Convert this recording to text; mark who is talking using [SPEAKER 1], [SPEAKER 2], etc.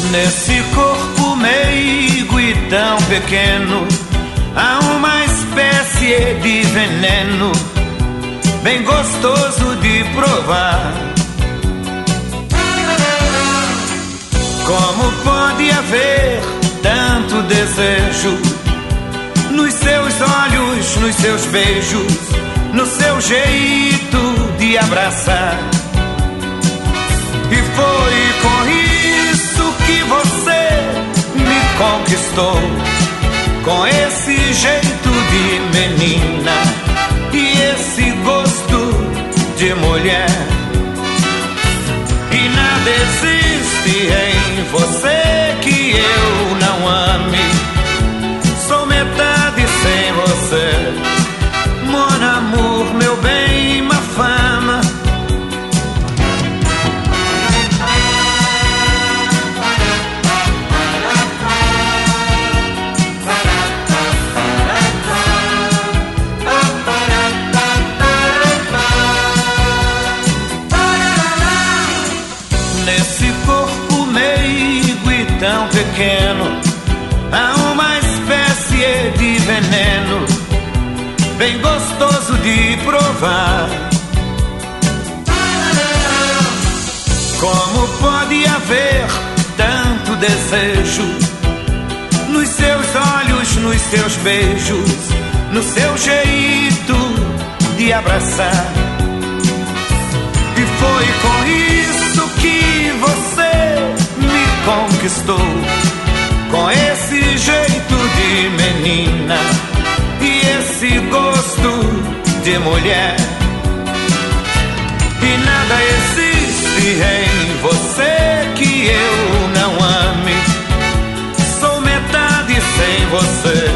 [SPEAKER 1] Nesse corpo meigo e tão pequeno há uma espécie de veneno bem gostoso de provar. Como pode haver tanto desejo nos seus olhos, nos seus beijos, no seu jeito de abraçar? E foi com isso que você me conquistou, com esse jeito de menina e esse gosto de mulher. E nada existe em você que eu não ame. Sou metade sem você, mon amour, meu bem, ma fama. Nesse corpo meigo e tão pequeno há uma espécie de veneno bem gostoso de provar. Como pode haver tanto desejo nos seus olhos, nos seus beijos, no seu jeito de abraçar? E foi com isso que você me conquistou, com esse jeito de menina e esse gosto de mulher. E nada existe em você que eu não ame. Sou metade sem você,